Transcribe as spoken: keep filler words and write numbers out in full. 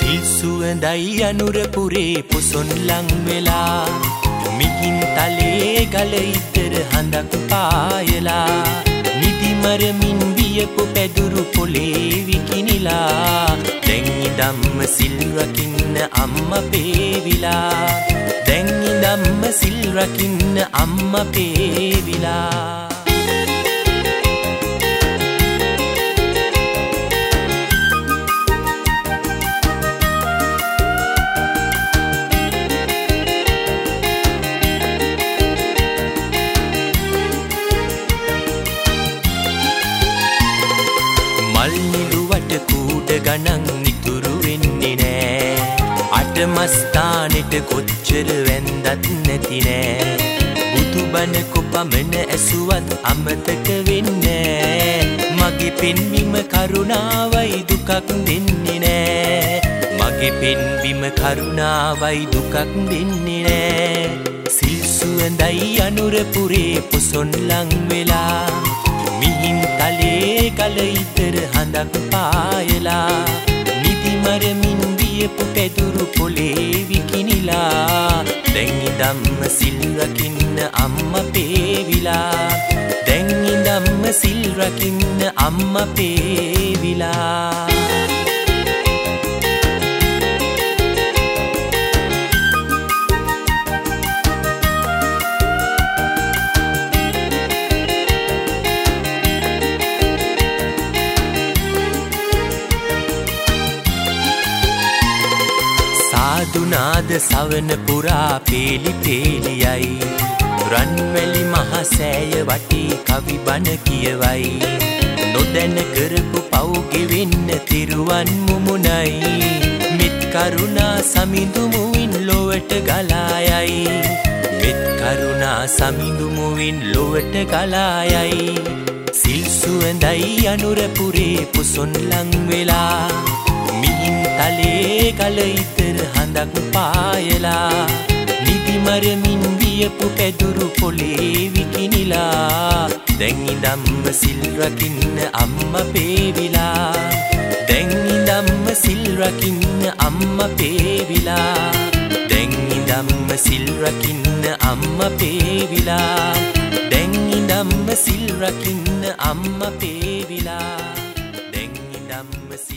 සිල් සුවඳයි අනුර පුරේ පොසොන් ලං වෙලා මිහින් තලේ ගල ඉතර හඳක් පායලා නිදි මරමින් වියපු පැදුරු පොලේ විකිනිලා දැන් ඉඳම්ම සිල් රකින්න අම්මා පේවිලා දැන් ඉඳම්ම සිල් රකින්න අම්මා පේවිලා ගණන් ඉතුරු වෙන්නේ නෑ අටමස්ථානෙට කොච්චර වැන්දත් නැති නෑ බුදුබණ කොපමණ ඇසුවත් අමතක වෙන්නේ මගේ පෙන්වීම කරුණාවයි දුකක් දෙන්නේ නෑ මගේ පෙන්වීම කරුණාවයි දුකක් දෙන්නේ නෑ සිල් සුවඳයි අනුර පුරේ පොසොන් ලං වෙලා මිහින් තලේ ගල ඉතර හඳක් පායලා නිදි මරමින් වියපු පැදුරු පොලේ විකිනිලා දැන් ඉඳම්ම සිල් රකින්න අම්මා පේවිලා දැන් ඉඳම්ම සිල් රකින්න අම්මා පේවිලා සාදුනාද සවන පුරා පේලි පේලියයි රන්වැලි මහසෑය වටේ කවි බණ කියවයි නොදැන කරපු පව් ගෙවෙන්න තිරුවන් මුමුණයි මෙත් කරුණා සමිඳුමුවින් ලොවට ගලායයි මෙත් කරුණා සමිඳුමුවින් ලොවට ගලායයි සිල් සුවඳයි අනුර පුරේ පොසොන් ලං වෙලා මිහින් තලේ ගල ඉතර හඳක් පායලා නිදි මරමින් වියපු පැදුරු පොලේ විකිනිලා දැන් ඉඳම්ම සිල් රකින්න අම්මා පේවිලා දැන් ඉඳම්ම සිල් රකින්න අම්මා පේවිලා දැන් ඉඳම්ම සිල් රකින්න අම්මා පේවිලා දැන් ඉඳම්ම සිල් රකින්න අම්මා පේවිලා දැන් ඉඳම්ම